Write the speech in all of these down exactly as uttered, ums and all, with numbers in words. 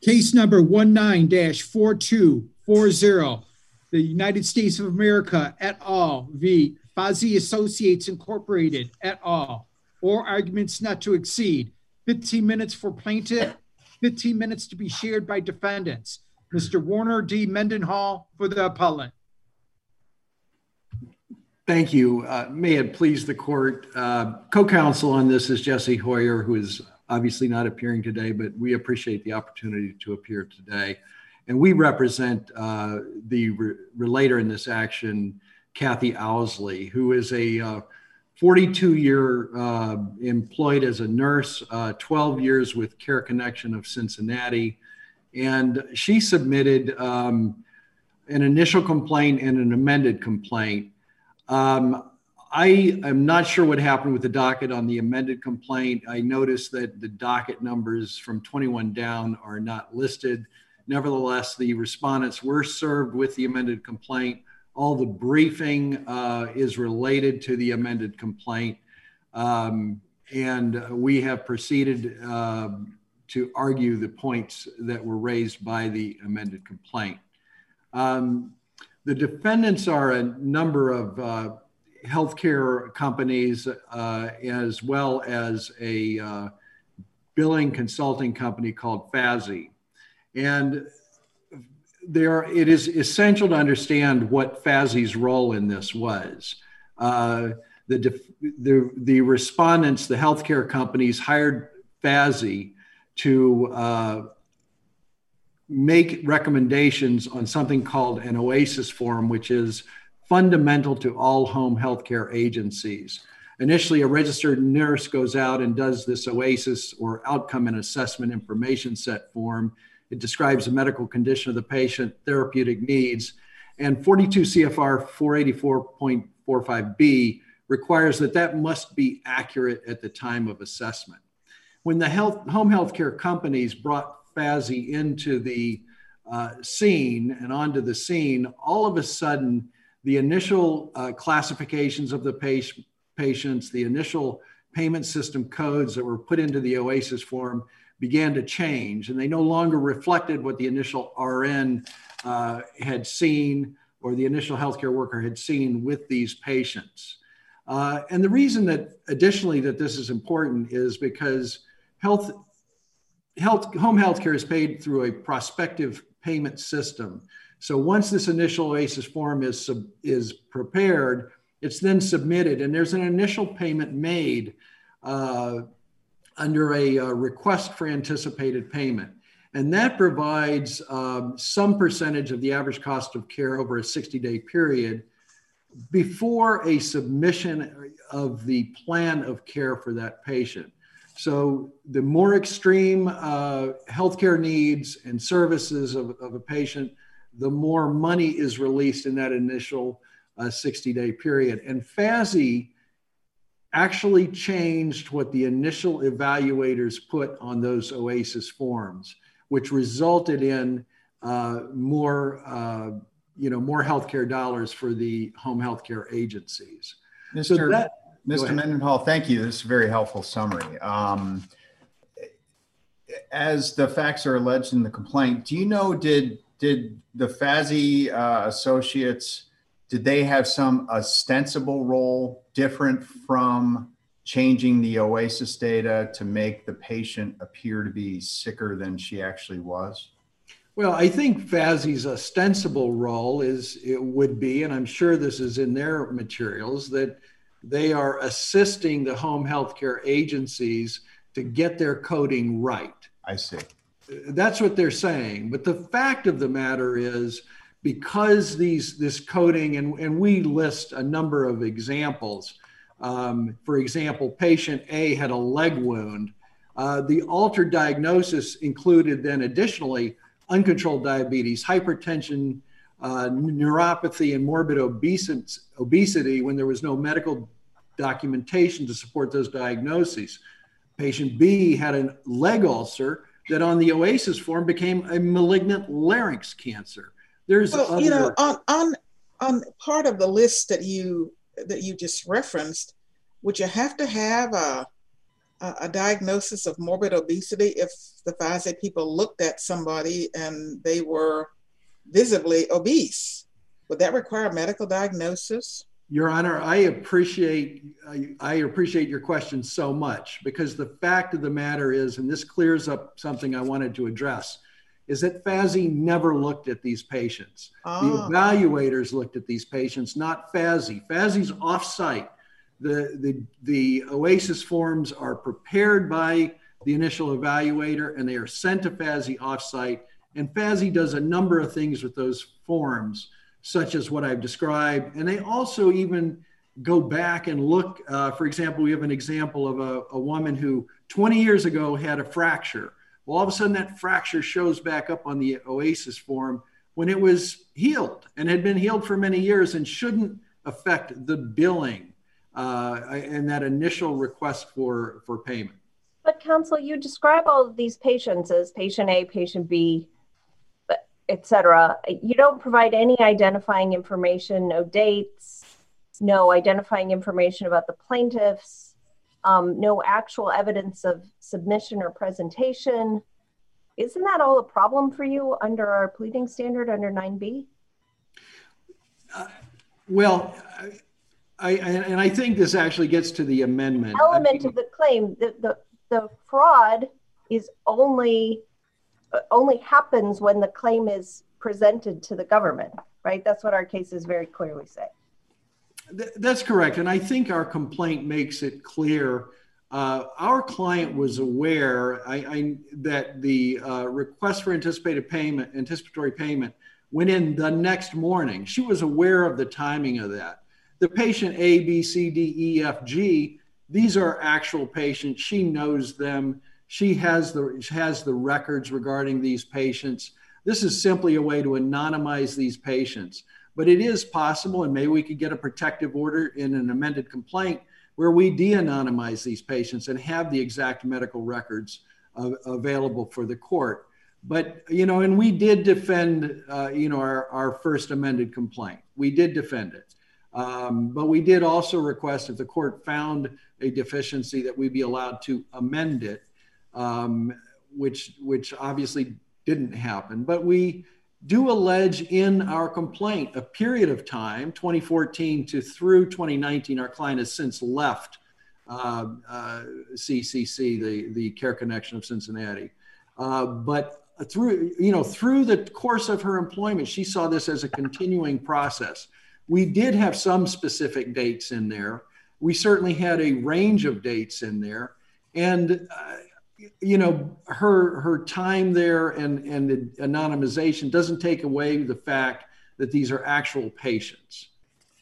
Case number one nine dash four two four zero, the United States of America et al. V. Fazzi Associates Incorporated et al. Or arguments not to exceed fifteen minutes for plaintiff, fifteen minutes to be shared by defendants. Mister Warner D. Mendenhall for the appellant. Thank you. Uh, may it please the court. Uh, co-counsel on this is Jesse Hoyer, who is obviously not appearing today, but we appreciate the opportunity to appear today. And we represent uh, the re- relator in this action, Kathy Owsley, who is a uh, forty-two year uh, employed as a nurse, uh, twelve years with Care Connection of Cincinnati. And she submitted um, an initial complaint and an amended complaint. Um, I am not sure what happened with the docket on the amended complaint. I noticed that the docket numbers from twenty-one down are not listed. Nevertheless, the respondents were served with the amended complaint. All the briefing uh, is related to the amended complaint. Um, and we have proceeded uh, to argue the points that were raised by the amended complaint. Um, the defendants are a number of uh, healthcare companies, uh, as well as a uh, billing consulting company called Fazzi. And there, it is essential to understand what Fazzi's role in this was. Uh, the, the, the respondents, the healthcare companies, hired Fazzi to uh, make recommendations on something called an OASIS form, which is fundamental to all home healthcare agencies. Initially, a registered nurse goes out and does this OASIS, or Outcome and Assessment Information Set form. It describes the medical condition of the patient, therapeutic needs, and forty-two C F R four eighty-four point four five B requires that that must be accurate at the time of assessment. When the health, home healthcare companies brought Fazzi into the uh, scene and onto the scene, all of a sudden, the initial uh, classifications of the patient, patients, the initial payment system codes that were put into the OASIS form began to change, and they no longer reflected what the initial R N uh, had seen or the initial healthcare worker had seen with these patients. Uh, and the reason that additionally that this is important is because health, health, home healthcare is paid through a prospective payment system. So once this initial OASIS form is, sub, is prepared, it's then submitted, and there's an initial payment made uh, under a, a request for anticipated payment. And that provides um, some percentage of the average cost of care over a sixty day period before a submission of the plan of care for that patient. So the more extreme uh, healthcare needs and services of, of a patient, the more money is released in that initial uh, sixty day period. And Fazzi actually changed what the initial evaluators put on those OASIS forms, which resulted in uh, more, uh, you know, more healthcare dollars for the home healthcare agencies. Mister So that, Mister Mendenhall, thank you. This is a very helpful summary. Um, as the facts are alleged in the complaint, do you know, did did the Fazzi uh, associates, did they have some ostensible role different from changing the OASIS data to make the patient appear to be sicker than she actually was? Well, I think Fazzi's ostensible role is, it would be, and I'm sure this is in their materials, that they are assisting the home healthcare agencies to get their coding right. I see. That's what they're saying. But the fact of the matter is, because these this coding, and, and we list a number of examples. Um, for example, patient A had a leg wound. Uh, the altered diagnosis included then additionally uncontrolled diabetes, hypertension, uh, neuropathy, and morbid obesity, obesity when there was no medical documentation to support those diagnoses. Patient B had a leg ulcer that on the OASIS form became a malignant larynx cancer. There's well, other... you know, on, on on part of the list that you that you just referenced, would you have to have a a, a diagnosis of morbid obesity if the FASI people looked at somebody and they were visibly obese? Would that require a medical diagnosis? Your Honor, I appreciate I, I appreciate your question so much, because the fact of the matter is, and this clears up something I wanted to address, is that FASI never looked at these patients. Ah. The evaluators looked at these patients, not FASI. FASI's off-site. The, the, the OASIS forms are prepared by the initial evaluator and they are sent to FASI off-site. And FASI does a number of things with those forms, such as what I've described. And they also even go back and look. Uh, for example, we have an example of a, a woman who twenty years ago had a fracture. Well, all of a sudden that fracture shows back up on the OASIS form when it was healed and had been healed for many years and shouldn't affect the billing uh, and that initial request for, for payment. But counsel, you describe all of these patients as patient A, patient B, et cetera. You don't provide any identifying information, no dates, no identifying information about the plaintiffs, um, no actual evidence of submission or presentation. Isn't that all a problem for you under our pleading standard under nine B? Uh, well, I, I, and I think this actually gets to the amendment. Element I mean, of the claim, the, the, the fraud is only only happens when the claim is presented to the government, right? That's what our cases very clearly say. Th- that's correct. And I think our complaint makes it clear. Uh, our client was aware I, I, that the uh, request for anticipated payment, anticipatory payment went in the next morning. She was aware of the timing of that. The patient A, B, C, D, E, F, G, these are actual patients. She knows them. She has the has the records regarding these patients. This is simply a way to anonymize these patients. But it is possible, and maybe we could get a protective order in an amended complaint where we de-anonymize these patients and have the exact medical records uh, available for the court. But, you know, and we did defend, uh, you know, our, our first amended complaint. We did defend it. Um, but we did also request if the court found a deficiency that we be allowed to amend it. Um, which which obviously didn't happen. But we do allege in our complaint a period of time, twenty fourteen to through twenty nineteen. Our client has since left uh, uh, C C C, the, the Care Connection of Cincinnati. Uh, but through, you know, through the course of her employment, she saw this as a continuing process. We did have some specific dates in there. We certainly had a range of dates in there. And uh, you know, her her time there and, and the anonymization doesn't take away the fact that these are actual patients.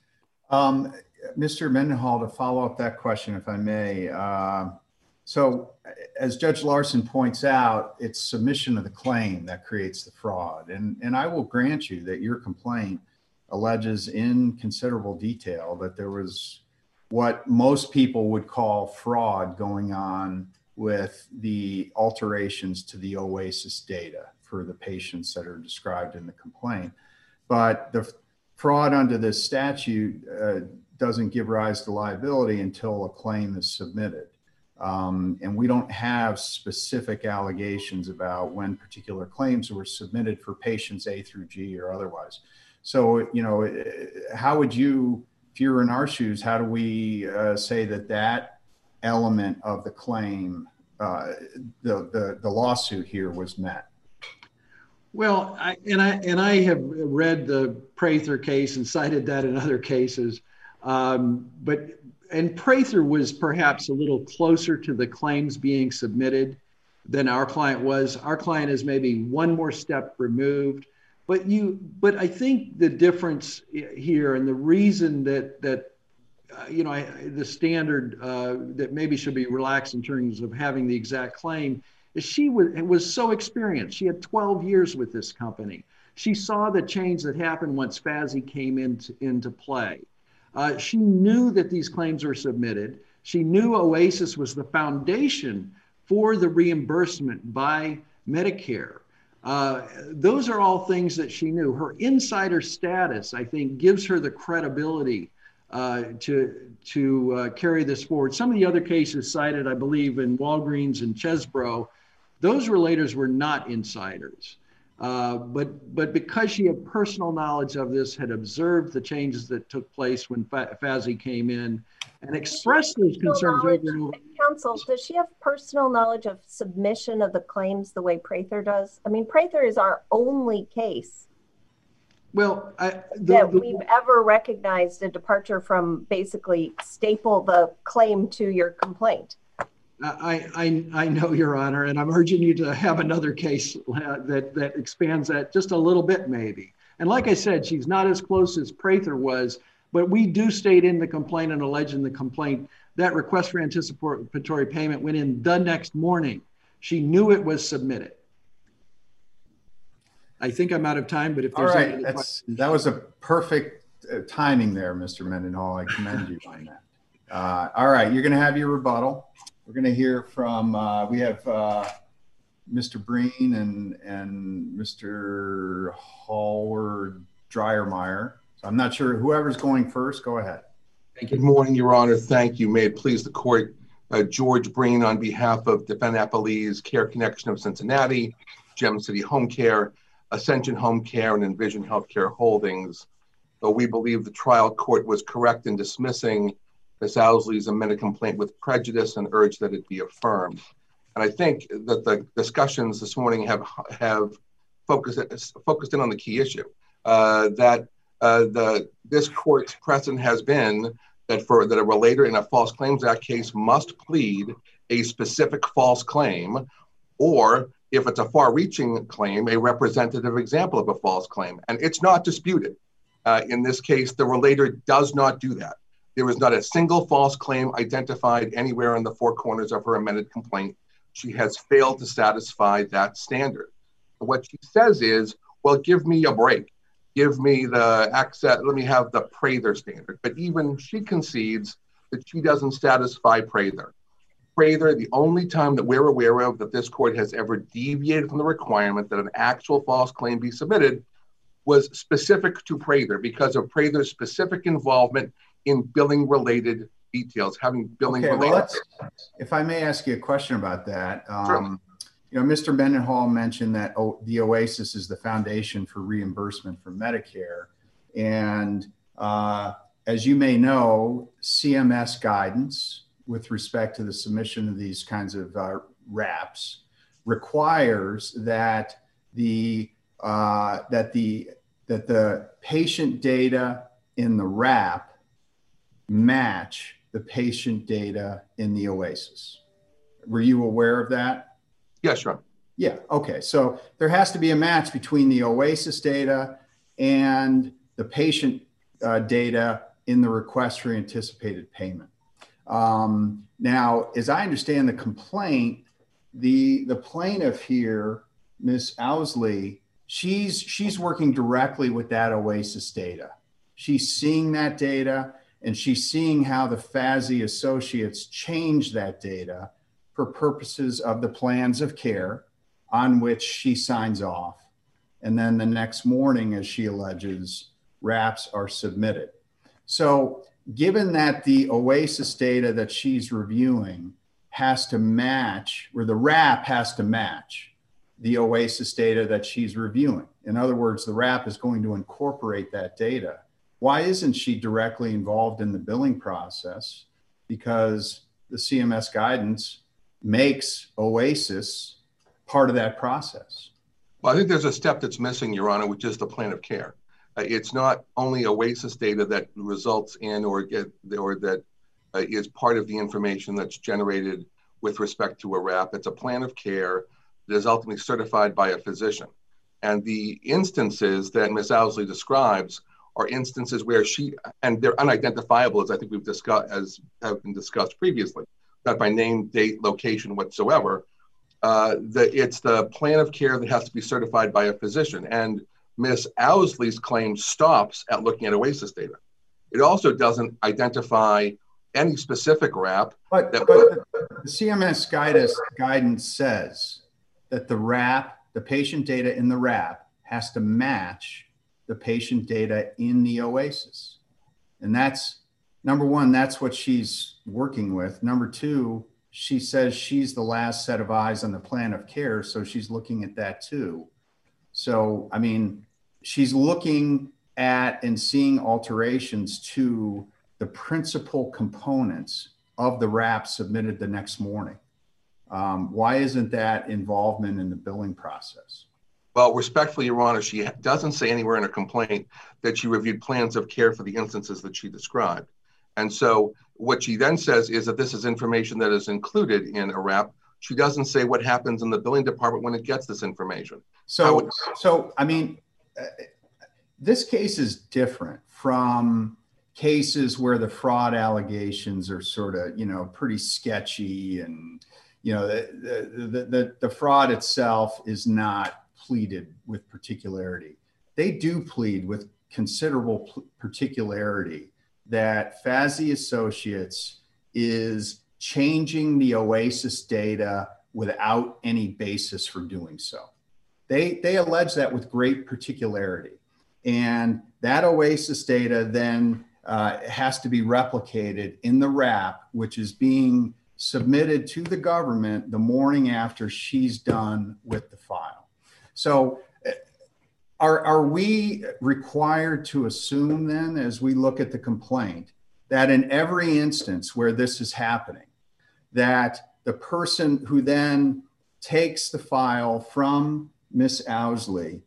Um, Mister Mendenhall, to follow up that question, if I may. Uh, so as Judge Larson points out, it's submission of the claim that creates the fraud. And, and I will grant you that your complaint alleges in considerable detail that there was what most people would call fraud going on with the alterations to the OASIS data for the patients that are described in the complaint. But the fraud under this statute uh, doesn't give rise to liability until a claim is submitted. Um, and we don't have specific allegations about when particular claims were submitted for patients A through G or otherwise. So, you know, how would you, if you were in our shoes, how do we uh, say that that element of the claim, uh, the, the the lawsuit here was met? Well, I, and I and I have read the Prather case and cited that in other cases, um, but and Prather was perhaps a little closer to the claims being submitted than our client was. Our client is maybe one more step removed, but you but I think the difference here and the reason that that. Uh, you know, I, the standard uh, that maybe should be relaxed in terms of having the exact claim is she was, was so experienced. She had twelve years with this company. She saw the change that happened once FASI came into, into play. Uh, she knew that these claims were submitted. She knew OASIS was the foundation for the reimbursement by Medicare. Uh, those are all things that she knew. Her insider status, I think, gives her the credibility uh, to, to uh, carry this forward. Some of the other cases cited, I believe, in Walgreens and Chesbro, those relators were not insiders. Uh, but, but because she had personal knowledge of this, had observed the changes that took place when F A S I came in, and expressed those concerns over and over. Counsel, does she have personal knowledge of submission of the claims the way Prather does? I mean, Prather is our only case well, I, the, that the, we've ever recognized a departure from basically staple the claim to your complaint. I, I, I know, Your Honor, and I'm urging you to have another case uh, that, that expands that just a little bit, maybe. And like I said, she's not as close as Prather was, but we do state in the complaint and allege in the complaint that request for anticipatory payment went in the next morning. She knew it was submitted. I think I'm out of time, but if there's all right, any that's, that was a perfect uh, timing there, Mister Mendenhall. I commend you on that. Uh, all right, you're going to have your rebuttal. We're going to hear from, uh, we have uh, Mister Breen and, and Mister Hallward Dreyermeyer. So I'm not sure, whoever's going first, go ahead. Good morning, Your Honor. Thank you. May it please the court. Uh, George Breen on behalf of Defendant Appellees, Care Connection of Cincinnati, Gem City Home Care, Ascension Home Care, and Envision Healthcare Holdings. Uh, we believe the trial court was correct in dismissing Miz Owsley's amended complaint with prejudice and urge that it be affirmed. And I think that the discussions this morning have have focused focused in on the key issue, uh, that uh, the this court's precedent has been that for that a relator in a False Claims Act case must plead a specific false claim, or if it's a far-reaching claim, a representative example of a false claim. And it's not disputed. Uh, in this case, the relator does not do that. There is not a single false claim identified anywhere in the four corners of her amended complaint. She has failed to satisfy that standard. And what she says is, well, give me a break. Give me the access, let me have the Prather standard. But even she concedes that she doesn't satisfy Prather. Prather, the only time that we're aware of that this court has ever deviated from the requirement that an actual false claim be submitted was specific to Prather because of Prather's specific involvement in billing-related details, having billing-related. Okay, well, let's, if I may ask you a question about that. Um, you know, Mister Mendenhall mentioned that o the OASIS is the foundation for reimbursement for Medicare. And uh, as you may know, C M S guidance with respect to the submission of these kinds of uh, RAPs requires that the uh, that the that the patient data in the RAP match the patient data in the OASIS. Were you aware of that? Yes, Ron. Yeah. Okay. So there has to be a match between the OASIS data and the patient uh, data in the request for anticipated payment. Um, now, as I understand the complaint, the the plaintiff here, Miz Owsley, she's she's working directly with that OASIS data. She's seeing that data, and she's seeing how the F A S I associates change that data for purposes of the plans of care on which she signs off. And then the next morning, as she alleges, RAPs are submitted. So given that the OASIS data that she's reviewing has to match, or the RAP has to match the OASIS data that she's reviewing. In other words, the RAP is going to incorporate that data. Why isn't she directly involved in the billing process? Because the C M S guidance makes OASIS part of that process. Well, I think there's a step that's missing, Your Honor, which is the plan of care. Uh, it's not only OASIS data that results in or get or that uh, is part of the information that's generated with respect to a RAP. It's a plan of care that is ultimately certified by a physician. And the instances that Miz Owsley describes are instances where she, and they're unidentifiable, as I think we've discussed, as have been discussed previously, not by name, date, location whatsoever. Uh, the, it's the plan of care that has to be certified by a physician. And Miz Owsley's claim stops at looking at OASIS data. It also doesn't identify any specific RAP. But, that but the C M S guidance, guidance says that the RAP, the patient data in the RAP has to match the patient data in the OASIS. And that's number one, that's what she's working with. Number two, she says she's the last set of eyes on the plan of care, so she's looking at that too. So, I mean, she's looking at and seeing alterations to the principal components of the R A P submitted the next morning. Um, why isn't that involvement in the billing process? Well, respectfully, Your Honor, she doesn't say anywhere in her complaint that she reviewed plans of care for the instances that she described. And so what she then says is that this is information that is included in a R A P. She doesn't say what happens in the billing department when it gets this information. So, I would, so I mean, uh, this case is different from cases where the fraud allegations are sort of, you know, pretty sketchy, and, you know, the, the, the, the fraud itself is not pleaded with particularity. They do plead with considerable particularity that Fazzi Associates is changing the OASIS data without any basis for doing so. They, they allege that with great particularity. And that OASIS data then uh, has to be replicated in the R A P, which is being submitted to the government the morning after she's done with the file. So are, are we required to assume then, as we look at the complaint, that in every instance where this is happening, that the person who then takes the file from Miss Owsley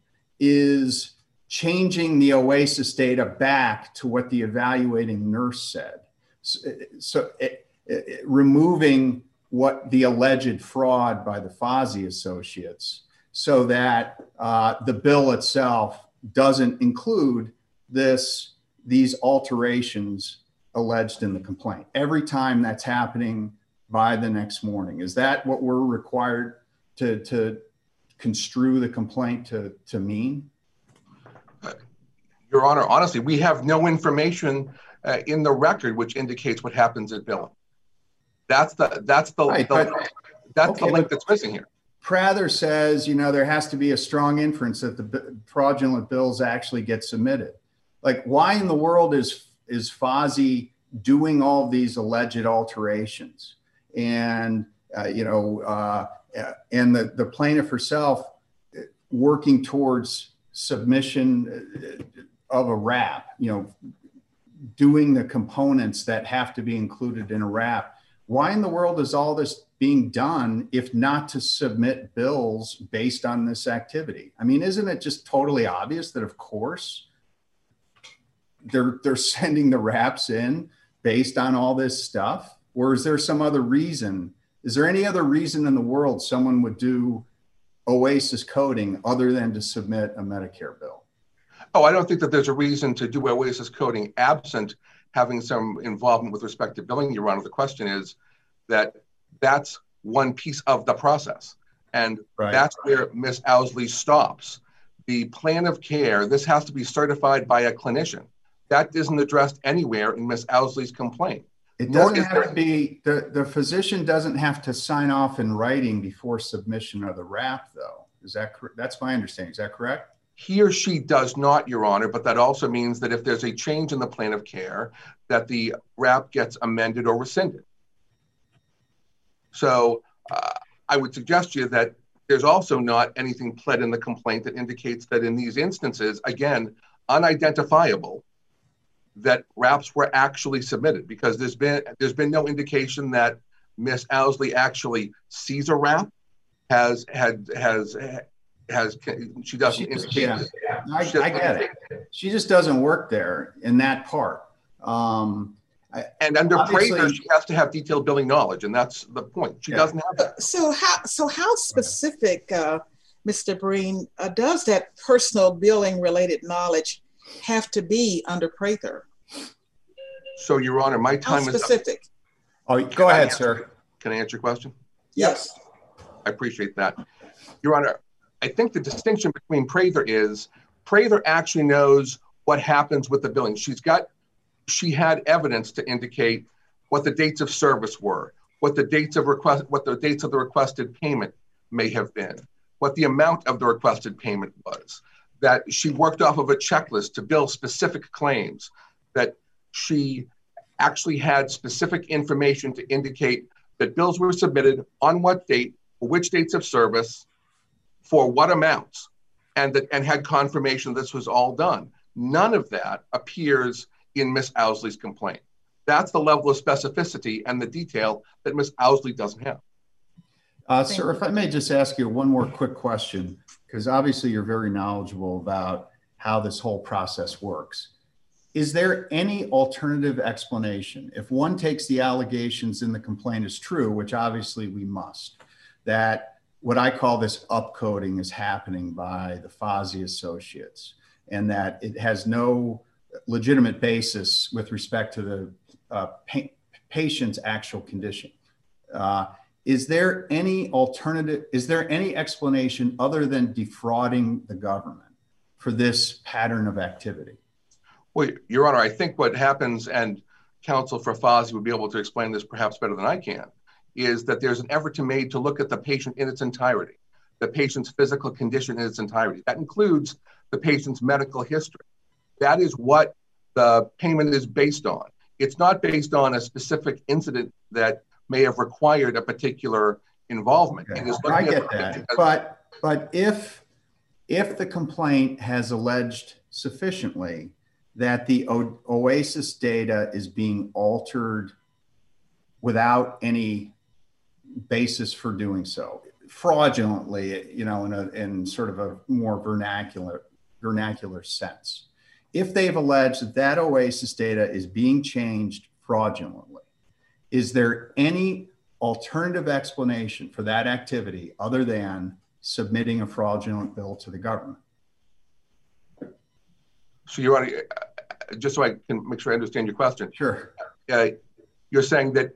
is changing the OASIS data back to what the evaluating nurse said? So, so it, it, removing what the alleged fraud by the Fazzi Associates, so that uh, the bill itself doesn't include this, these alterations alleged in the complaint every time that's happening by the next morning. Is that what we're required to, to construe the complaint to, to mean? Uh, Your Honor, honestly, we have no information uh, in the record which indicates what happens at billing. That's the that's the, right, the but, that's okay, the link that's missing here. Prather says, you know, there has to be a strong inference that the fraudulent bills actually get submitted. Like, why in the world is is Fazzi doing all these alleged alterations? And, uh, you know, uh, and the, the plaintiff herself working towards submission of a R A P, you know, doing the components that have to be included in a R A P. Why in the world is all this being done if not to submit bills based on this activity? I mean, isn't it just totally obvious that, of course, they're, they're sending the R A Ps in based on all this stuff? Or is there some other reason? Is there any other reason in the world someone would do OASIS coding other than to submit a Medicare bill? Oh, I don't think that there's a reason to do OASIS coding absent having some involvement with respect to billing, Your Honor. The question is that that's one piece of the process. And right. That's where Miz Owsley stops. The plan of care, this has to be certified by a clinician. That isn't addressed anywhere in Miz Owsley's complaint. It doesn't have there, to be, the, the physician doesn't have to sign off in writing before submission of the R A P, though. Is that correct? That's my understanding. Is that correct? He or she does not, Your Honor, but that also means that if there's a change in the plan of care, that the R A P gets amended or rescinded. So uh, I would suggest to you that there's also not anything pled in the complaint that indicates that in these instances, again, unidentifiable, that R A Ps were actually submitted, because there's been there's been no indication that Miz Owsley actually sees a R A P, has had has has she doesn't she just, indicate. Yeah. I, I get it. She just doesn't work there in that part. Um, I, and under Prather, she has to have detailed billing knowledge, and that's the point. She yeah. doesn't have that. So how so how specific, uh, Mister Breen, uh, does that personal billing related knowledge have to be under Prather? So, Your Honor, my time how is specific. Up. Oh, go ahead, sir. Can I answer your question? Yes. I appreciate that. Your Honor, I think the distinction between Prather is Prather actually knows what happens with the billing. She's got, she had evidence to indicate what the dates of service were, what the dates of request, what the dates of the requested payment may have been, what the amount of the requested payment was, that she worked off of a checklist to bill specific claims, that she actually had specific information to indicate that bills were submitted on what date, for which dates of service, for what amounts, and that and had confirmation this was all done. None of that appears in Miz Owsley's complaint. That's the level of specificity and the detail that Miz Owsley doesn't have. Uh, sir, if I may just ask you one more quick question, because obviously you're very knowledgeable about how this whole process works. Is there any alternative explanation, if one takes the allegations in the complaint as true, which obviously we must, that what I call this upcoding is happening by the Fozzie Associates, and that it has no legitimate basis with respect to the uh, pa patient's actual condition? Uh, Is there any alternative, is there any explanation other than defrauding the government for this pattern of activity? Well, Your Honor, I think what happens, and counsel for Fozzie would be able to explain this perhaps better than I can, is that there's an effort to made to look at the patient in its entirety, the patient's physical condition in its entirety. That includes the patient's medical history. That is what the payment is based on. It's not based on a specific incident that may have required a particular involvement. Okay. It is I looking get at- that, but but if if the complaint has alleged sufficiently that the o OASIS data is being altered without any basis for doing so, fraudulently, you know, in a in sort of a more vernacular vernacular sense, if they've alleged that that OASIS data is being changed fraudulently, is there any alternative explanation for that activity other than submitting a fraudulent bill to the government? So you're already, just so I can make sure I understand your question. Sure. Uh, you're saying that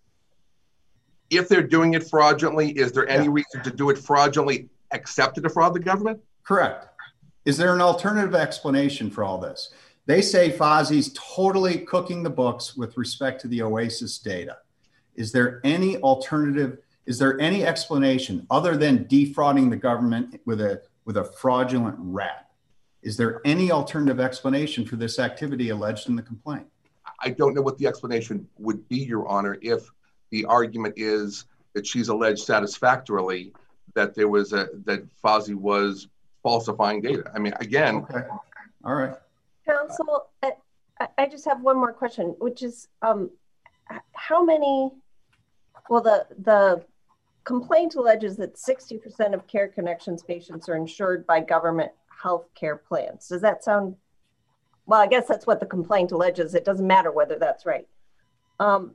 if they're doing it fraudulently, is there any Yeah. reason to do it fraudulently except to defraud the government? Correct. Is there an alternative explanation for all this? They say Fozzie's totally cooking the books with respect to the OASIS data. Is there any alternative? Is there any explanation other than defrauding the government with a with a fraudulent rat? Is there any alternative explanation for this activity alleged in the complaint? I don't know what the explanation would be, Your Honor, if the argument is that she's alleged satisfactorily that there was a that Fozzie was falsifying data. I mean, again. Okay. All right. Counsel, I, I just have one more question, which is um, how many, well, the, the complaint alleges that sixty percent of Care Connections patients are insured by government health care plans. Does that sound, well, I guess that's what the complaint alleges. It doesn't matter whether that's right. Um,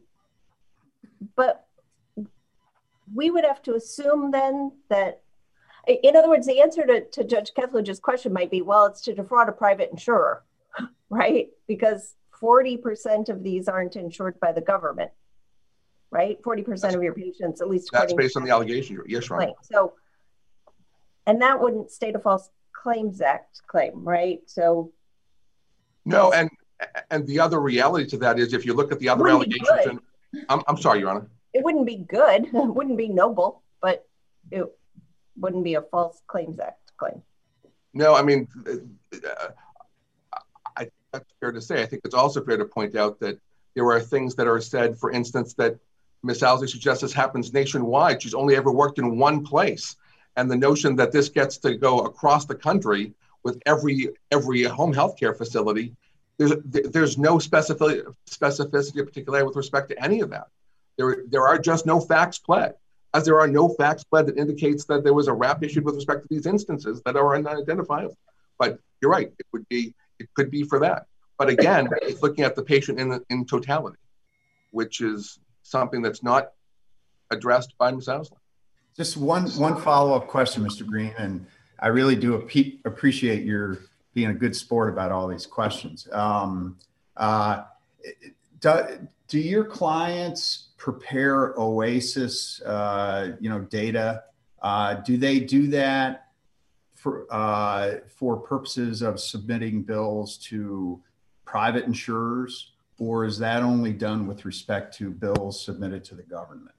but we would have to assume then that, in other words, the answer to, to Judge Kethledge's question might be, well, it's to defraud a private insurer, right? Because forty percent of these aren't insured by the government, right? forty percent of your patients, at least That's based on the allegation. Yes, Your Honor. So, and that wouldn't state a False Claims Act claim, right? So. No, and and the other reality to that is if you look at the other allegations, and, I'm, I'm sorry, Your Honor. It wouldn't be good, it wouldn't be noble, but it wouldn't be a False Claims Act claim. No, I mean, uh, I think that's fair to say. I think it's also fair to point out that there are things that are said, for instance, that Miz Owsley suggests this happens nationwide. She's only ever worked in one place. And the notion that this gets to go across the country with every every home health care facility, there's there's no specificity, specificity or particularity with respect to any of that. There, there are just no facts pled, as there are no facts pled that indicates that there was a rap issued with respect to these instances that are unidentifiable. But you're right, it would be, it could be for that. But again, it's looking at the patient in, in totality, which is something that's not addressed by Miz Owsley. Just one one follow-up question, Mister Green, and I really do ap appreciate your being a good sport about all these questions. Um, uh, do, do your clients prepare OASIS, uh, you know, data? Uh, do they do that for uh, for purposes of submitting bills to private insurers, or is that only done with respect to bills submitted to the government?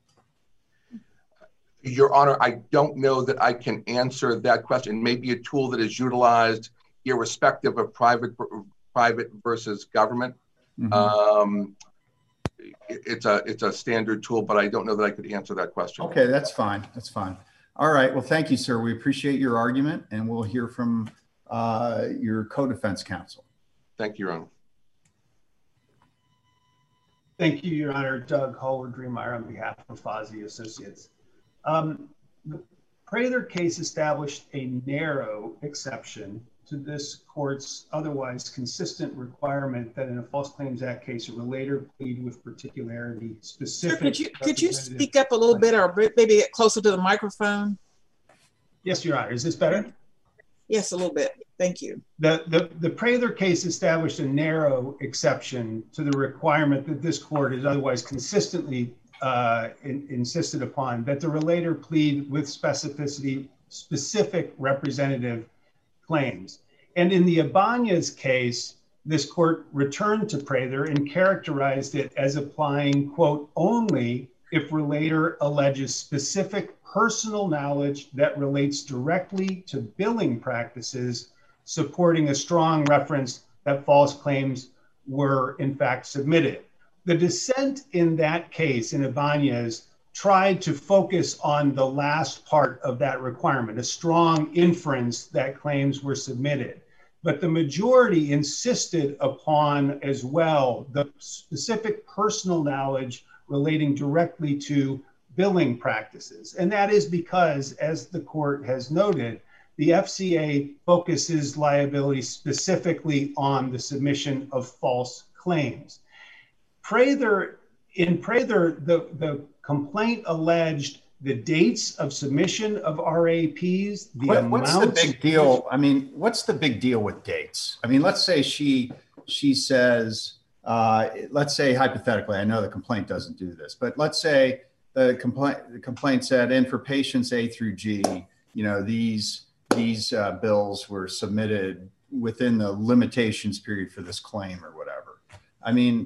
Your Honor, I don't know that I can answer that question. It may be a tool that is utilized irrespective of private private versus government. Mm-hmm. um, it's a it's a standard tool, but I don't know that I could answer that question. Okay, that's fine. That's fine. All right. Well, thank you, sir. We appreciate your argument, and we'll hear from uh, your co-defense counsel. Thank you, Your Honor. Thank you, Your Honor. Doug Hallward-Driemeier on behalf of Fazzi Associates. Um, the Prather case established a narrow exception to this court's otherwise consistent requirement that in a False Claims Act case, a relator plead with particularity specific. Sir, could you could you speak up a little bit, or maybe get closer to the microphone? Yes, Your Honor. Is this better? Yes, a little bit. Thank you. The, the, the Prather case established a narrow exception to the requirement that this court has otherwise consistently uh, in, insisted upon, that the relator plead with specificity specific representative claims. And in the Ibanez case, this court returned to Prather and characterized it as applying, quote, only if relator alleges specific personal knowledge that relates directly to billing practices, supporting a strong reference that false claims were in fact submitted. The dissent in that case in Ibanez tried to focus on the last part of that requirement, a strong inference that claims were submitted. But the majority insisted upon as well the specific personal knowledge relating directly to billing practices. And that is because, as the court has noted, the F C A focuses liability specifically on the submission of false claims. Prather, in Prather, the, the complaint alleged the dates of submission of R A Ps, the What, amounts. what's the big deal? I mean, what's the big deal with dates? I mean, let's say she she says, uh, let's say hypothetically, I know the complaint doesn't do this, but let's say the complaint the complaint said, and for patients A through G, you know, these these uh, bills were submitted within the limitations period for this claim or whatever. I mean,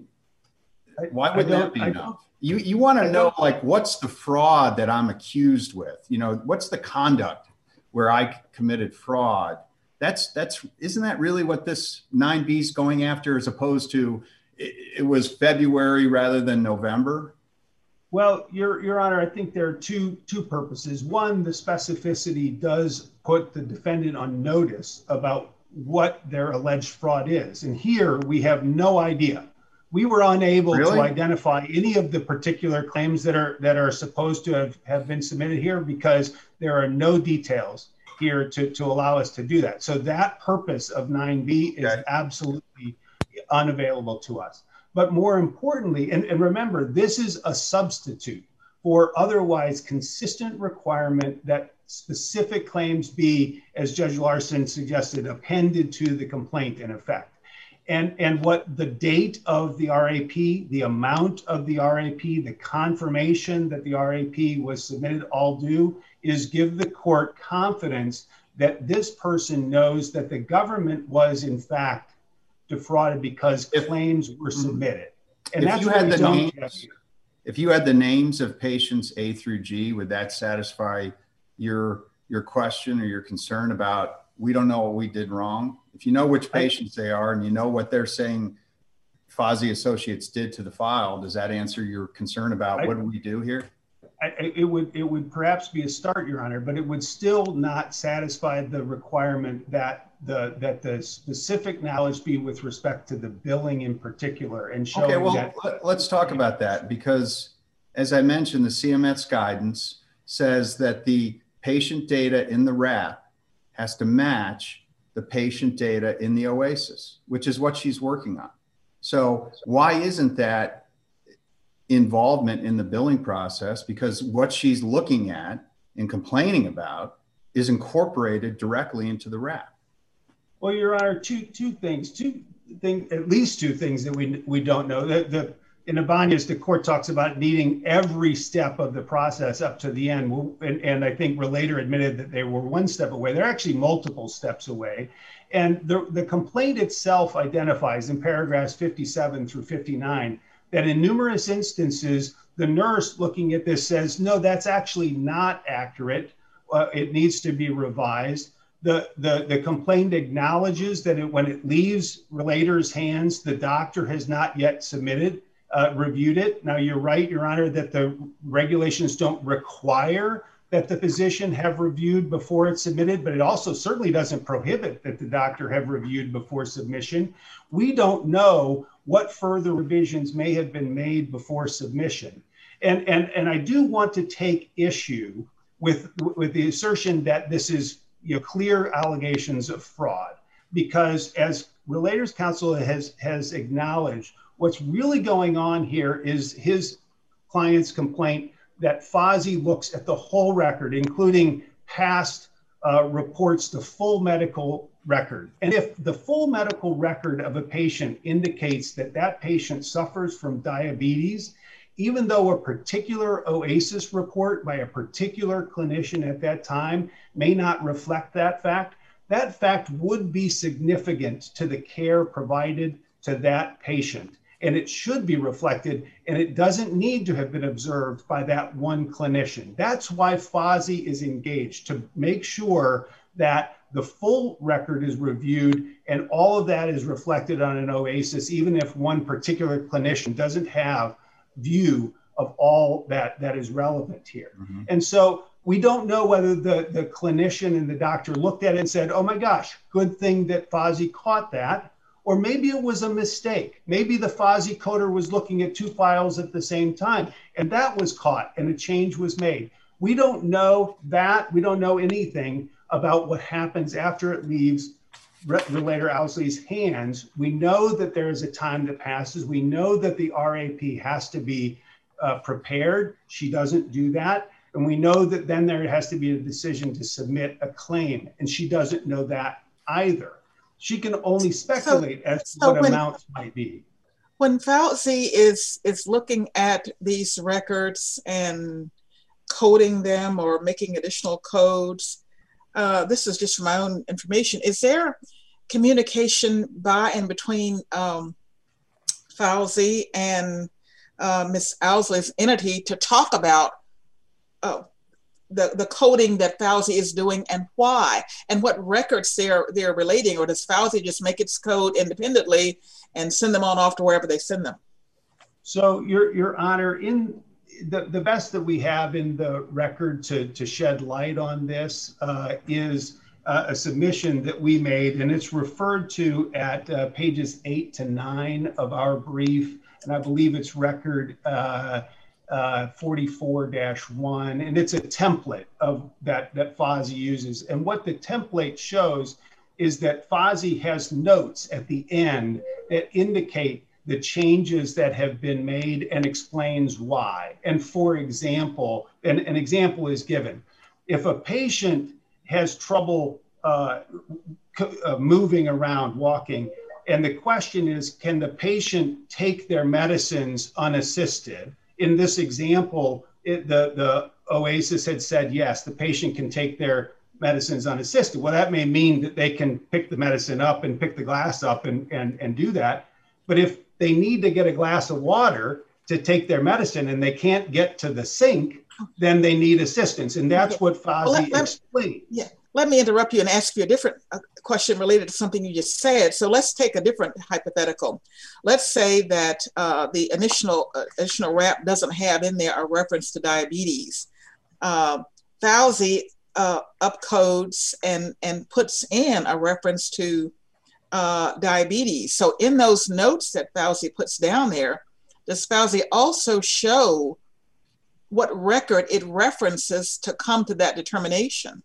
why would that be enough? You you want to know, like, what's the fraud that I'm accused with? You know, what's the conduct where I committed fraud? That's that's isn't that really what this nine B is going after, as opposed to it, it was February rather than November? Well, Your Your Honor, I think there are two two purposes. One, the specificity does put the defendant on notice about what their alleged fraud is, and here we have no idea. We were unable Really? to identify any of the particular claims that are that are supposed to have, have been submitted here because there are no details here to, to allow us to do that. So that purpose of nine B is Okay. absolutely unavailable to us. But more importantly, and, and remember, this is a substitute for otherwise consistent requirement that specific claims be, as Judge Larson suggested, appended to the complaint in effect. And, and what the date of the R A P, the amount of the R A P, the confirmation that the R A P was submitted all do is give the court confidence that this person knows that the government was in fact defrauded because If- claims were submitted. And If that's you what had we the don't names- have here. If you had the names of patients A through G, would that satisfy your your question or your concern about we don't know what we did wrong? If you know which patients they are and you know what they're saying Fazzi Associates did to the file, does that answer your concern about I- what do we do here? I, I- it would it would perhaps be a start, Your Honor, but it would still not satisfy the requirement that the that the specific knowledge be with respect to the billing in particular, and showing Okay, well, that. let- let's talk about that, because as I mentioned, the C M S guidance says that the patient data in the R A P has to match the patient data in the OASIS, which is what she's working on. So why isn't that involvement in the billing process? Because what she's looking at and complaining about is incorporated directly into the R A P. Well, Your Honor, two two things, two things, at least two things that we we don't know. The, the in Ibanez, the court talks about needing every step of the process up to the end, and, and I think Relator admitted that they were one step away. They're actually multiple steps away, and the the complaint itself identifies in paragraphs fifty-seven through fifty-nine that in numerous instances the nurse looking at this says, no, that's actually not accurate. Uh, it needs to be revised. The, the, the complaint acknowledges that it, when it leaves Relator's hands, the doctor has not yet submitted uh, reviewed it. Now, you're right, Your Honor, that the regulations don't require that the physician have reviewed before it's submitted, but it also certainly doesn't prohibit that the doctor have reviewed before submission. We don't know what further revisions may have been made before submission. And, and, and I do want to take issue with, with the assertion that this is, you know, clear allegations of fraud, because as Relators Counsel has, has acknowledged, what's really going on here is his client's complaint that Fozzie looks at the whole record, including past uh, reports, the full medical record. And if the full medical record of a patient indicates that that patient suffers from diabetes, even though a particular OASIS report by a particular clinician at that time may not reflect that fact, that fact would be significant to the care provided to that patient. And it should be reflected, and it doesn't need to have been observed by that one clinician. That's why Fozzie is engaged, to make sure that the full record is reviewed and all of that is reflected on an OASIS, even if one particular clinician doesn't have view of all that that is relevant here. Mm-hmm. And so we don't know whether the, the clinician and the doctor looked at it and said, oh my gosh, good thing that Fozzie caught that. Or maybe it was a mistake. Maybe the Fozzie coder was looking at two files at the same time, and that was caught and a change was made. We don't know that. We don't know anything about what happens after it leaves Relator Owsley's hands. We know that there is a time that passes. We know that the R A P has to be uh, prepared. She doesn't do that. And we know that then there has to be a decision to submit a claim, and she doesn't know that either. She can only speculate so, as to so what when, amounts might be. When Fozzie is is looking at these records and coding them or making additional codes, uh, this is just for my own information, is there communication by and between um, Fozzie and uh, Miz Owsley's entity to talk about uh, the, the coding that Fozzie is doing and why, and what records they're they're relating, or does Fozzie just make its code independently and send them on off to wherever they send them? So, Your Your Honor, in the, the best that we have in the record to, to shed light on this uh, is uh, a submission that we made, and it's referred to at uh, pages eight to nine of our brief, and I believe it's record uh, Uh, forty-four dash one, and it's a template of that that Fozzie uses. And what the template shows is that Fozzie has notes at the end that indicate the changes that have been made and explains why. And for example, and an example is given. If a patient has trouble uh, uh, moving around, walking, and the question is, can the patient take their medicines unassisted? In this example, it, the, the OASIS had said, yes, the patient can take their medicines unassisted. Well, that may mean that they can pick the medicine up and pick the glass up and, and, and do that. But if they need to get a glass of water to take their medicine and they can't get to the sink, then they need assistance. And that's what Fozzie well, explained. Yeah. Let me interrupt you and ask you a different uh, question related to something you just said. So let's take a different hypothetical. Let's say that uh, the initial uh, initial rap doesn't have in there a reference to diabetes. Uh, Fozzie uh, upcodes and, and puts in a reference to uh, diabetes. So in those notes that Fozzie puts down there, does Fozzie also show what record it references to come to that determination?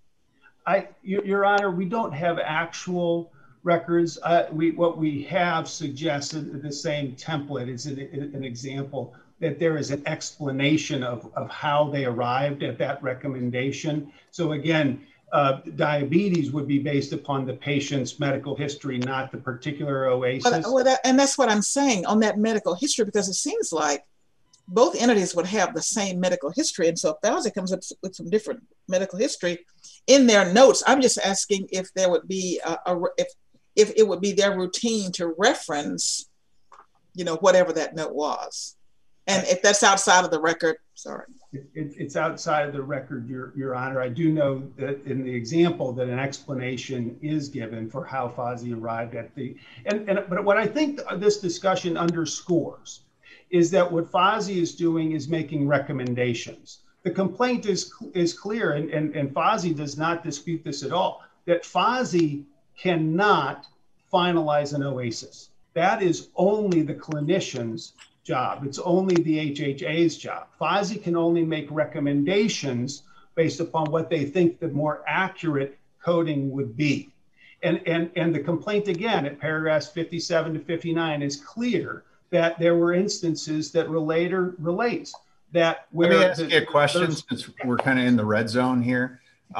I, Your Honor, we don't have actual records. Uh, we, what we have suggested, the same template is an, an example that there is an explanation of, of how they arrived at that recommendation. So again, uh, diabetes would be based upon the patient's medical history, not the particular OASIS. Well, well, that, and that's what I'm saying on that medical history, because it seems like both entities would have the same medical history. And so if Fozzie comes up with some different medical history in their notes, I'm just asking if there would be a, a if if it would be their routine to reference, you know, whatever that note was. And if that's outside of the record, sorry. It, it, it's outside of the record, Your, Your Honor. I do know that in the example that an explanation is given for how Fozzie arrived at the, and, and but what I think this discussion underscores is that what Fozzie is doing is making recommendations. The complaint is, is clear, and, and, and Fozzie does not dispute this at all, that Fozzie cannot finalize an OASIS. That is only the clinician's job. It's only the H H A's job. Fozzie can only make recommendations based upon what they think the more accurate coding would be. And, and, and the complaint, again, at paragraphs fifty-seven to fifty-nine is clear that there were instances that relator relates that where Let me ask the, you a question since we're kind of in the red zone here.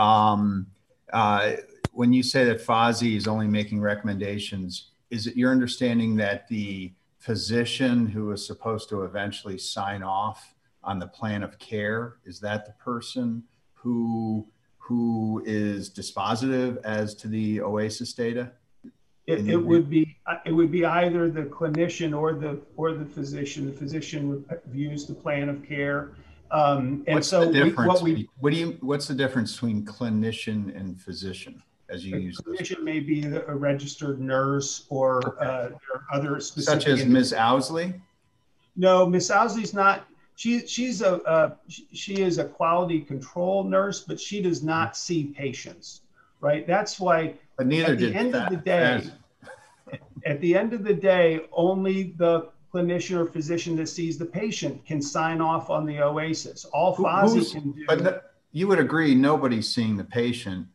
Um, uh, when you say that Fozzie is only making recommendations, is it your understanding that the physician who is supposed to eventually sign off on the plan of care, is that the person who who is dispositive as to the OASIS data? It, it would be it would be either the clinician or the or the physician. The physician reviews the plan of care, um, and what's so the difference? We, what we what do you what's the difference between clinician and physician as you a use clinician those? may be a registered nurse or Okay. uh, or other specific. Such as Miz Owsley? No, Miss Owsley's not. She she's a uh, she is a quality control nurse, but she does not see patients. Right. That's why. But neither At the did end of Fa- the day, Faz. At the end of the day, only the clinician or physician that sees the patient can sign off on the OASIS. All Who- Fozzie who's- can do. But no, you would agree nobody's seeing the patient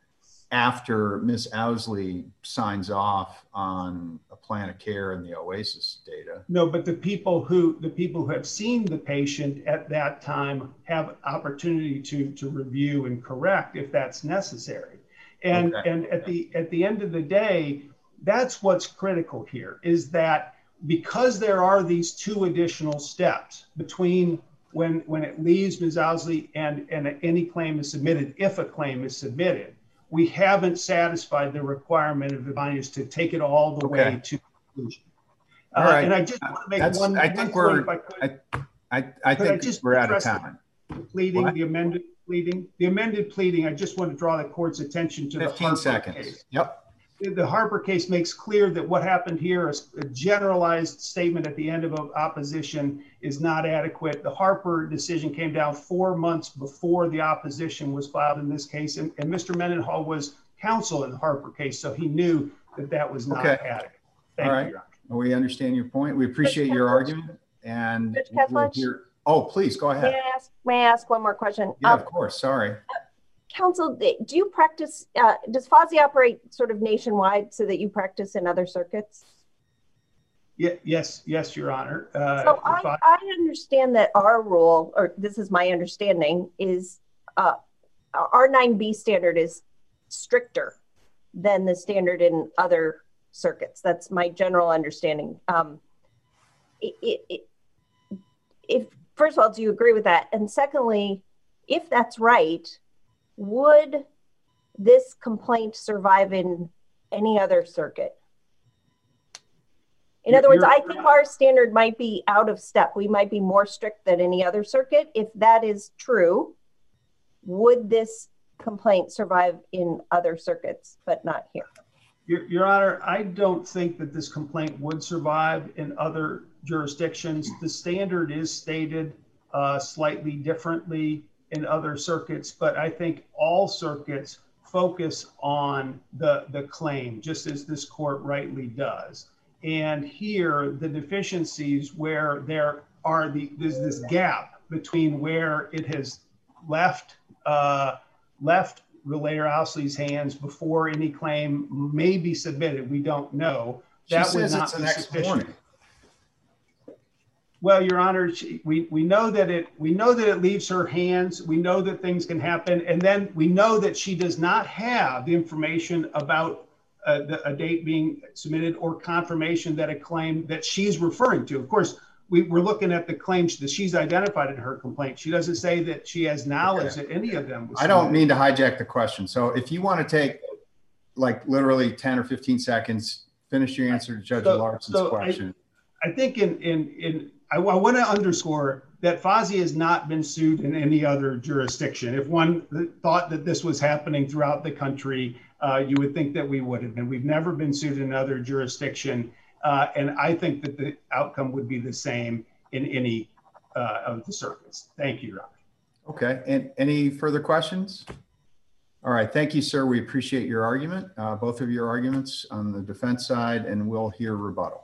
after Miz Owsley signs off on a plan of care and the OASIS data. No, but the people who the people who have seen the patient at that time have opportunity to to review and correct if that's necessary. And Okay. and at the at the end of the day, that's what's critical here, is that because there are these two additional steps between when when it leaves Miz Owsley and and any claim is submitted, if a claim is submitted, we haven't satisfied the requirement of the binders to take it all the Okay. way to conclusion. All Uh, right. and I just want to make That's- one. I think one we're- point if I could. I, I Could I think just we're out of address the- time. The pleading, What? the amended pleading, the amended pleading, I just want to draw the court's attention to the fifteen Harper seconds. case. Yep. The Harper case makes clear that what happened here is a generalized statement at the end of an opposition is not adequate. The Harper decision came down four months before the opposition was filed in this case, and, and Mister Mendenhall was counsel in the Harper case, so he knew that that was not Okay. adequate. Thank All you, right. Your Honor. Well, we understand your point. We appreciate your argument and Judge we'll Kethledge? hear- oh, please go May ahead. I ask, may I ask one more question? Yeah, Um, of course. Sorry. Counsel, do you practice, uh, does Fozzie operate sort of nationwide so that you practice in other circuits? Yeah, yes, yes, Your Honor. Uh, So if I, I- I understand that our rule, or this is my understanding, is uh, our nine B standard is stricter than the standard in other circuits. That's my general understanding. Um, it, it, it, if first of all, do you agree with that? And secondly, if that's right, would this complaint survive in any other circuit? In You're- other words, you're- I think our standard might be out of step. We might be more strict than any other circuit. If that is true, would this complaint survive in other circuits, but not here? Your, Your Honor, I don't think that this complaint would survive in other jurisdictions. The standard is stated uh, slightly differently in other circuits, but I think all circuits focus on the, the claim, just as this court rightly does. And here, the deficiencies where there are the, there's this gap between where it has left, uh, left Relator Owsley's hands before any claim may be submitted. We don't know. She That would says not it's the be next sufficient. morning. Well, Your Honor, she, we we know that it we know that it leaves her hands. We know that things can happen, and then we know that she does not have the information about uh, the, a date being submitted or confirmation that a claim that she's referring to. Of course, we, we're looking at the claims that she's identified in her complaint. She doesn't say that she has knowledge Okay. that any of them was I don't submitted. mean to hijack the question. So if you want to take like literally ten or fifteen seconds, finish your answer to Judge So- Larson's so I- question. I think in in in I, I want to underscore that Fozzie has not been sued in any other jurisdiction. If one thought that this was happening throughout the country, uh, you would think that we would have been. We've never been sued in another jurisdiction, uh, and I think that the outcome would be the same. in any uh, of the circuits. Thank you, Your Honor. Okay, and any further questions? All right, thank you, sir. We appreciate your argument, uh, both of your arguments on the defense side, and we'll hear rebuttal.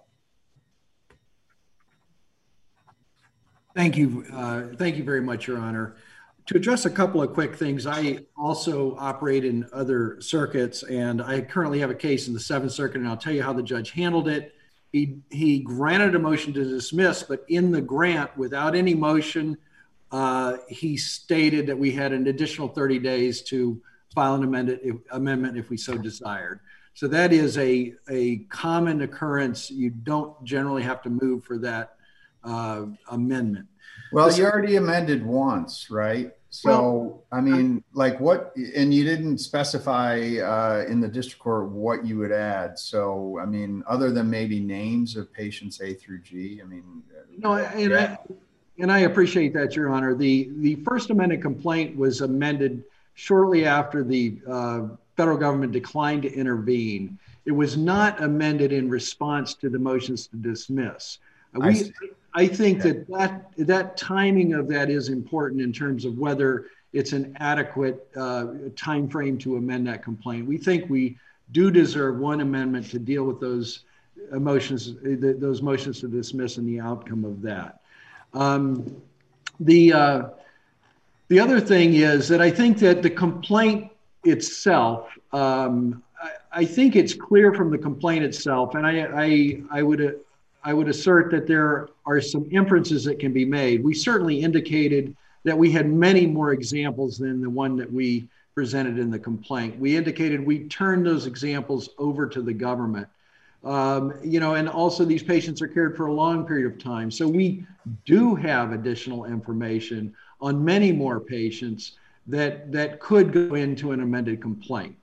Thank you. Uh, thank you very much, Your Honor. To address a couple of quick things, I also operate in other circuits, and I currently have a case in the Seventh Circuit, and I'll tell you how the judge handled it. He, he granted a motion to dismiss, but in the grant, without any motion, uh, he stated that we had an additional thirty days to file an amended, amendment if we so desired. So that is a, a common occurrence. You don't generally have to move for that uh, amendment. Well, you already amended once, right? So, well, I mean, like what, and you didn't specify uh, in the district court what you would add. So, I mean, other than maybe names of patients A through G, I mean. No, and, yeah. I, and I appreciate that, Your Honor. The, the first amended complaint was amended shortly after the uh, federal government declined to intervene. It was not amended in response to the motions to dismiss. Uh, we, I, I think yeah. that, that that timing of that is important in terms of whether it's an adequate uh, time frame to amend that complaint. We think we do deserve one amendment to deal with those motions, those motions to dismiss and the outcome of that. Um, the uh, The other thing is that I think that the complaint itself, um, I, I think it's clear from the complaint itself, and I, I, I would uh, I would assert that there are some inferences that can be made. We certainly indicated that we had many more examples than the one that we presented in the complaint. We indicated we turned those examples over to the government. Um, you know, and also these patients are cared for a long period of time. So we do have additional information on many more patients that, that could go into an amended complaint.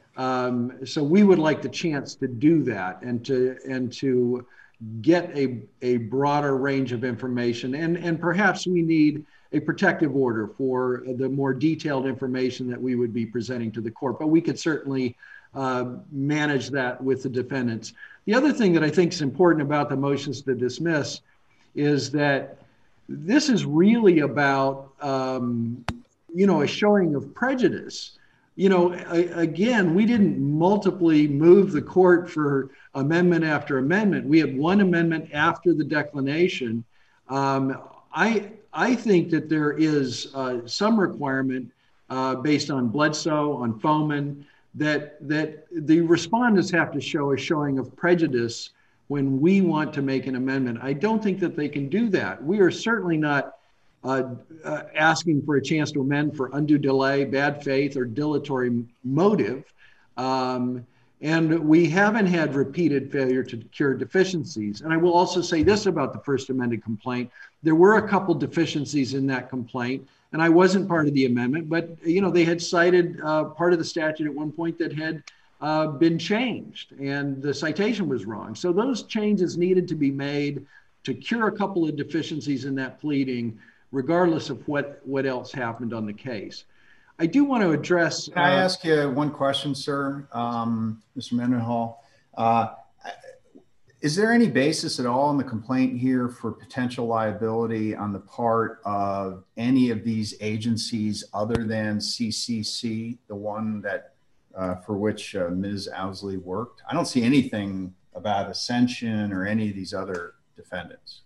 Um, so we would like the chance to do that and to, and to get a, a broader range of information. And, and perhaps we need a protective order for the more detailed information that we would be presenting to the court, but we could certainly uh, manage that with the defendants. The other thing that I think is important about the motions to dismiss is that this is really about, um, you know, a showing of prejudice. You know, a, again, we didn't multiply move the court for amendment after amendment. We had one amendment after the declination. Um, I, I think that there is uh, some requirement uh, based on Bledsoe, on Foman, that, that the respondents have to show a showing of prejudice when we want to make an amendment. I don't think that they can do that. We are certainly not uh, uh, asking for a chance to amend for undue delay, bad faith, or dilatory motive. Um, and we haven't had repeated failure to cure deficiencies. And I will also say this about the first amended complaint. There were a couple deficiencies in that complaint, and I wasn't part of the amendment, but you know, they had cited uh, part of the statute at one point that had Uh, been changed, and the citation was wrong. So those changes needed to be made to cure a couple of deficiencies in that pleading, regardless of what, what else happened on the case. I do want to address- Can I uh, ask you one question, sir, um, Mister Mendenhall? Uh, is there any basis at all in the complaint here for potential liability on the part of any of these agencies other than C C C, the one that Uh, for which uh, Miz Owsley worked? I don't see anything about Ascension or any of these other defendants.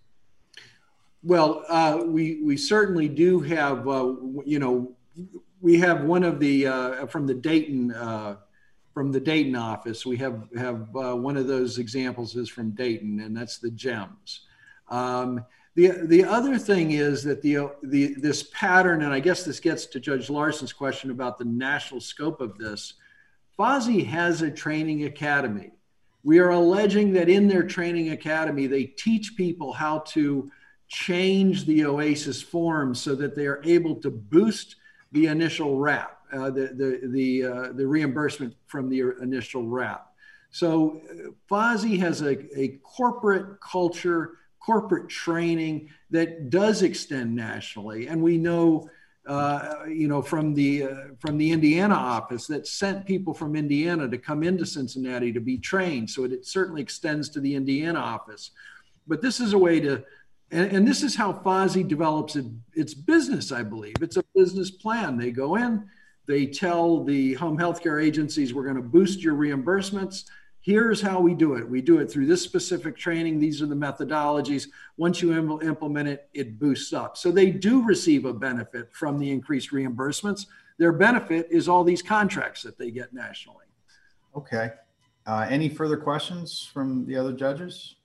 Well, uh, we we certainly do have, uh, you know, we have one of the uh, from the Dayton uh, from the Dayton office. We have have uh, one of those examples is from Dayton, and that's the GEMS. Um, the the other thing is that the the this pattern, and I guess this gets to Judge Larson's question about the national scope of this. F A S I has a training academy. We are alleging that in their training academy, they teach people how to change the OASIS forms so that they are able to boost the initial R A P, uh, the, the, the, uh, the reimbursement from the initial R A P. So F A S I has a, a corporate culture, corporate training that does extend nationally. And we know Uh, you know, from the uh, from the Indiana office that sent people from Indiana to come into Cincinnati to be trained. So it, it certainly extends to the Indiana office. But this is a way to And, and this is how F A S I develops it, its business, I believe. It's a business plan. They go in, they tell the home healthcare agencies, we're going to boost your reimbursements. Here's how we do it. We do it through this specific training. These are the methodologies. Once you im- implement it, it boosts up. So they do receive a benefit from the increased reimbursements. Their benefit is all these contracts that they get nationally. Okay. Uh, any further questions from the other judges?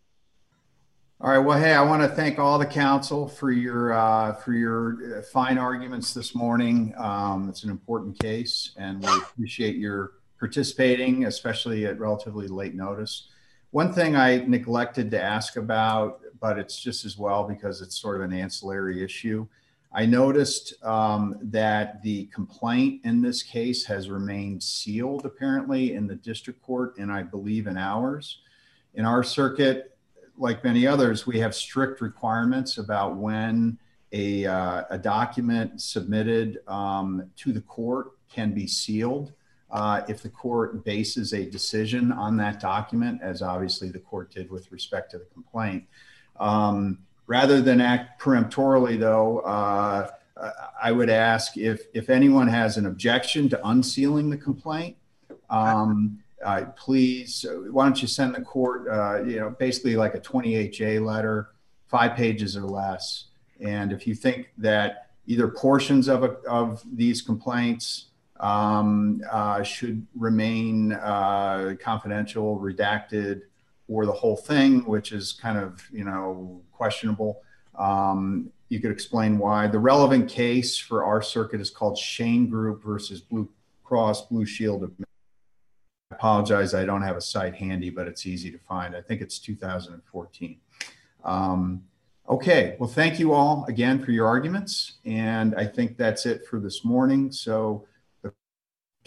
All right. Well, hey, I want to thank all the counsel for your uh, for your fine arguments this morning. Um, it's an important case, and we appreciate your participating, especially at relatively late notice. One thing I neglected to ask about, but it's just as well because it's sort of an ancillary issue. I noticed um, that the complaint in this case has remained sealed, apparently, in the district court, and I believe in ours. In our circuit, like many others, we have strict requirements about when a, uh, a document submitted um, to the court can be sealed. Uh, if the court bases a decision on that document, as obviously the court did with respect to the complaint. Um, rather than act peremptorily, though, uh, I would ask if, if anyone has an objection to unsealing the complaint, um, uh, please, why don't you send the court, uh, you know, basically like a twenty-eight J letter, five pages or less. And if you think that either portions of, a, of these complaints um, uh, should remain uh, confidential, redacted, or the whole thing, which is kind of, you know, questionable, um, you could explain why. The relevant case for our circuit is called Shane Group versus Blue Cross Blue Shield of I apologize, I don't have a site handy, but it's easy to find. I think it's two thousand fourteen. Um, okay, well, thank you all again for your arguments. And I think that's it for this morning. So